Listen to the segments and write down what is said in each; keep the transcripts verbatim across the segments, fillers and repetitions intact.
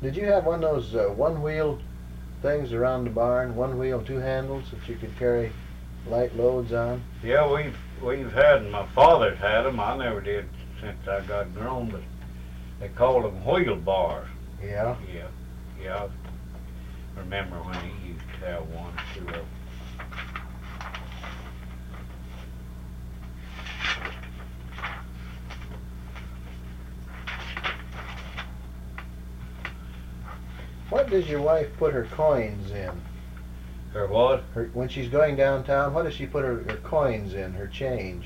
Did you have one of those uh, one-wheel things around the barn, one wheel, two handles that you could carry light loads on? Yeah, we've we've had 'em. My father's had 'em. I never did since I got grown, but they called them wheel bars. Yeah. Yeah, yeah. I remember when he used to have one, two of 'em. What does your wife put her coins in? Her what? Her, when she's going downtown, what does she put her, her coins in, her change?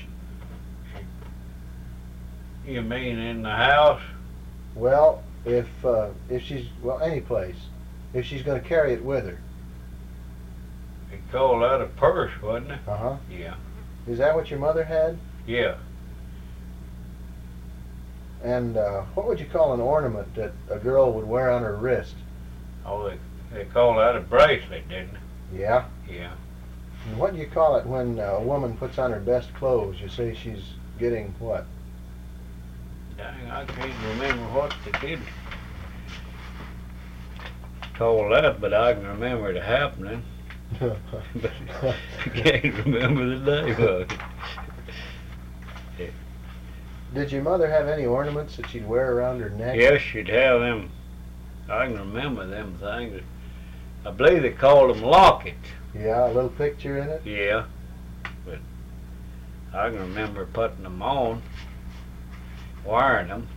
You mean in the house? Well, if uh, if she's, well, any place, if she's going to carry it with her. They called that a purse, wasn't it? Uh-huh. Yeah. Is that what your mother had? Yeah. And uh, what would you call an ornament that a girl would wear on her wrist? Oh, they, they called that a bracelet, didn't they? Yeah. Yeah. And what do you call it when uh, a woman puts on her best clothes? You say she's getting what? Dang, I can't remember what the kid told that, but I can remember it happening. But I can't remember the name of it. Did your mother have any ornaments that she'd wear around her neck? Yes, she'd have them. I can remember them things. I believe they called them lockets. Yeah, a little picture in it? Yeah, but I can remember putting them on, wearing them.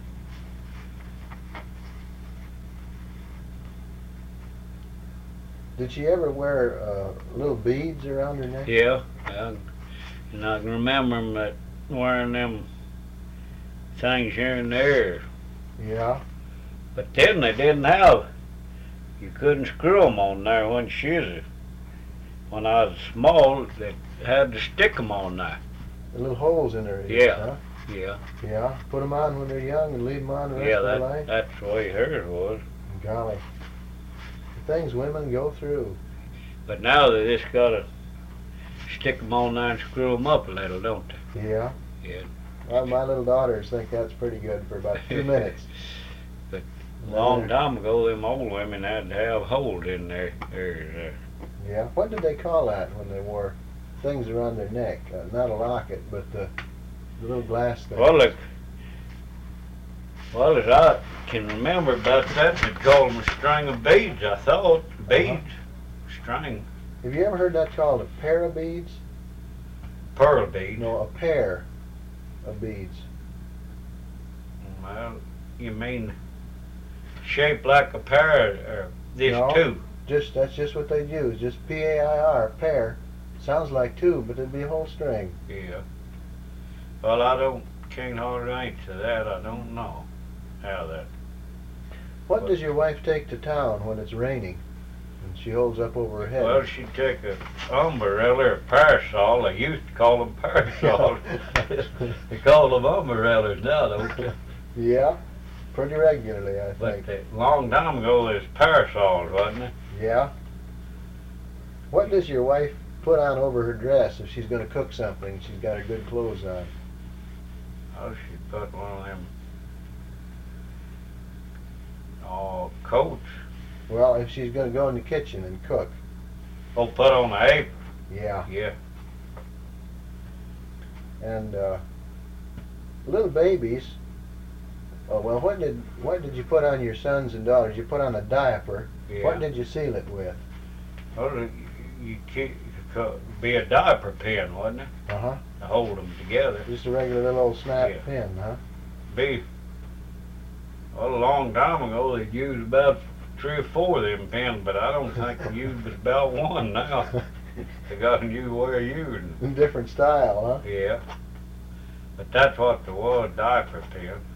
Did she ever wear uh, little beads around her neck? Yeah, I, and I can remember 'em that wearing them things here and there. Yeah. But then they didn't have, you couldn't screw 'em on there when she was, when I was small, they had to stick 'em on there. The little holes in her ears, Yeah. huh? Yeah, Yeah. Put them on when they're young and leave them on the rest yeah, of their that, life? that's the way hers was. Golly. The things women go through. But now they just gotta stick 'em on there and screw 'em up a little, don't they? Yeah. Yeah. Well, my little daughters think that's pretty good for about two minutes. But a long time ago, them old women had to have holes in their ears there. Yeah. What did they call that when they wore things around their neck? Uh, not a locket, but the, the little glass thing. Well, look, well, as I can remember about that, they called them a string of beads, I thought. Beads. Uh-huh. String. Have you ever heard that called a pair of beads? Pearl beads. No, a pair of beads. Well, you mean shaped like a pair, or this No. two? Just that's just what they'd use. Just P A I R, pair. Sounds like two, but it'd be a whole string. Yeah. Well, I don't, can't hardly answer that. I don't know how that. What What? does your wife take to town when it's raining? And she holds up over her head. Well, she'd take a umbrella or parasol. They used to call them parasols. They call them umbrellas now, don't they? Yeah, pretty regularly, I But think. a long time ago, there's parasols, wasn't it? Yeah. What does your wife put on over her dress if she's going to cook something? She's got her good clothes on. Oh, she put one of them, oh, coats. Well, if she's going to go in the kitchen and cook. Oh, put on the apron. Yeah. Yeah. And uh, little babies. Oh well, what did what did you put on your sons and daughters? You put on a diaper. Yeah. What did you seal it with? Well, you, you keep, could be a diaper pin, wasn't it? Uh huh. To hold them together. Just a regular little old snap Yeah. pin, huh? Be, well, a long time ago, they'd use about three or four of them pins, but I don't think they use but about one now. They got a new way of using. Different style, huh? Yeah. But that's what there was, diaper pin.